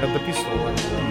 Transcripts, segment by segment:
Я дописывал.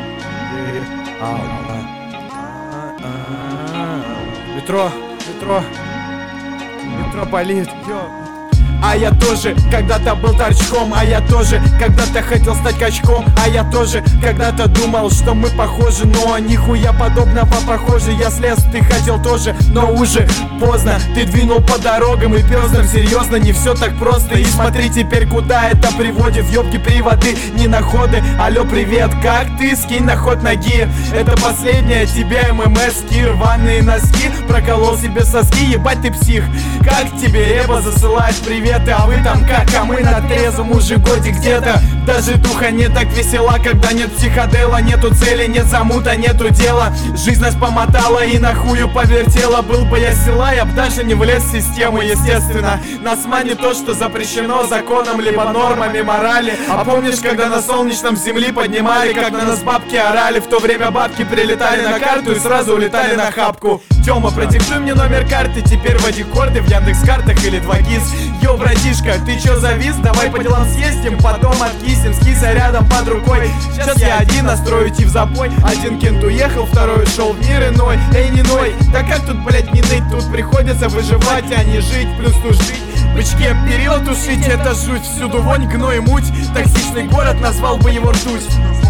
Метро болит. А я тоже когда-то был торчком, а я тоже когда-то хотел стать качком, а я тоже когда-то думал, что мы похожи, но нихуя подобного похоже. Я слез, ты хотел тоже, но уже поздно. Ты двинул по дорогам и пёздам, серьезно, не все так просто. И смотри теперь, куда это приводит. Ёбки приводы, не находы. Алло, привет, как ты? Скинь на ход ноги. Это последняя тебя ММС-ки, рваные носки. Проколол себе соски, ебать ты псих. Как тебе Эба засылает привет? А вы там как, а мы на трезвом уже годик где-то. Даже духа не так весела, когда нет психодела. Нету цели, нет замута, нету дела. Жизнь нас помотала и на хую повертела. Был бы я села, я б даже не влез в систему, естественно. Нас манит то, что запрещено законом, либо нормами морали. А помнишь, когда на солнечном земли поднимали, как на нас бабки орали? В то время бабки прилетали на карту и сразу улетали на хапку. Тёма, продиктуй мне номер карты, теперь вводи корды в Яндекс.Картах или 2GIS. Йо, братишка, ты чё завис? Давай по делам съездим, потом откисим. Скиса рядом под рукой. Сейчас я один настрою идти в запой. Один кент уехал, второй ушел в мир иной. Эй, не ной, да как тут, блять, не ныть? Тут приходится выживать, а не жить, плюс тушить. Бычки, период тушить, это жуть. Всюду вонь, гной, муть. Токсичный город, назвал бы его ртуть.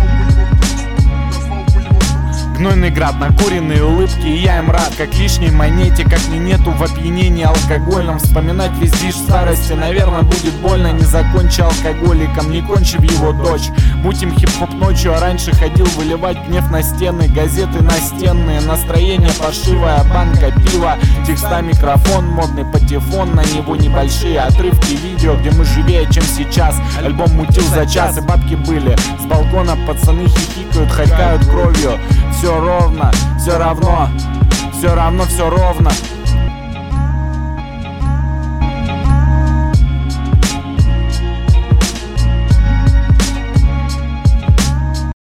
Гнойный град, накуренные улыбки, и я им рад. Как лишней монете, как мне нету в опьянении алкогольном. Вспоминать весь движ старости, наверное, будет больно. Не закончи алкоголиком, не кончи в его дочь. Будь им хип-хоп ночью, а раньше ходил выливать гнев на стены. Газеты настенные, настроение паршивое, банка пива. Текста микрофон, модный патефон, на него небольшие отрывки видео, где мы живее, чем сейчас. Альбом мутил за час, и бабки были с балкона, пацаны хихикают, харькают кровью. Все ровно, все равно, все ровно.